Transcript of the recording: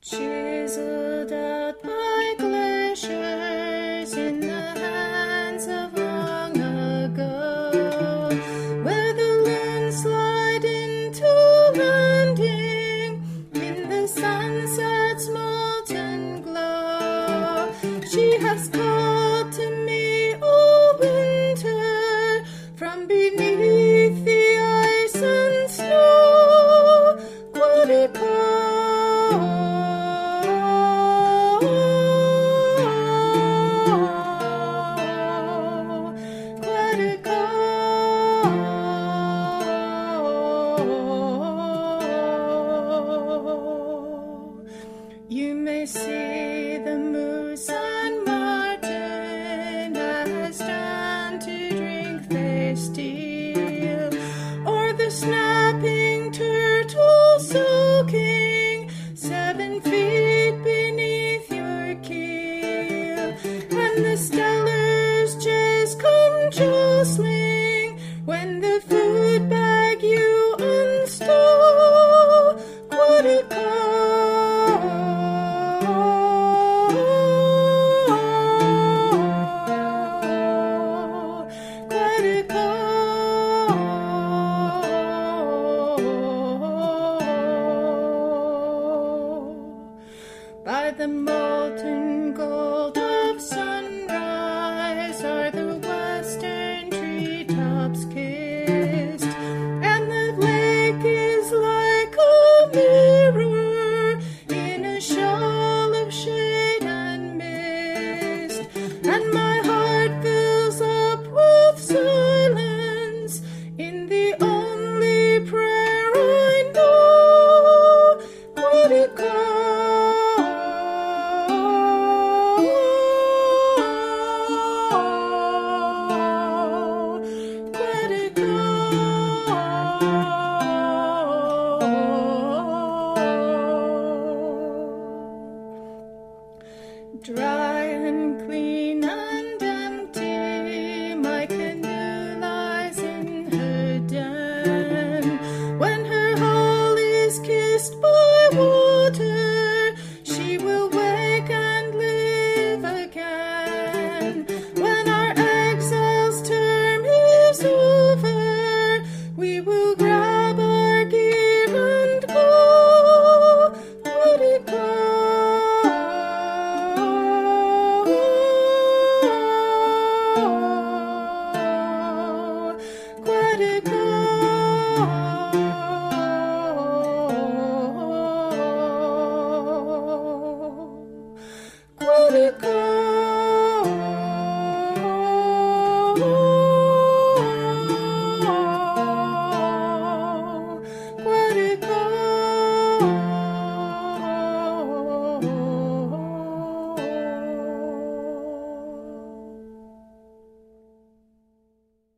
chiseled out by glaciers in the hands of long ago, where the landslide into landing in the sunset's molten glow. She has called to me, oh winter, from beneath the ice and snow. Quetico, you may see the moose and marten as stand to drink they steal, or the snapping turtle soaking 7 feet beneath your keel, and the stellar's jays come jostling when the food bag you unstow. Quetico, by the molten gold of sunrise are the western treetops kissed, and the lake is like a mirror in a shawl of shade and mist, and my heart fills up with silence in the only prayer I know. Quetico.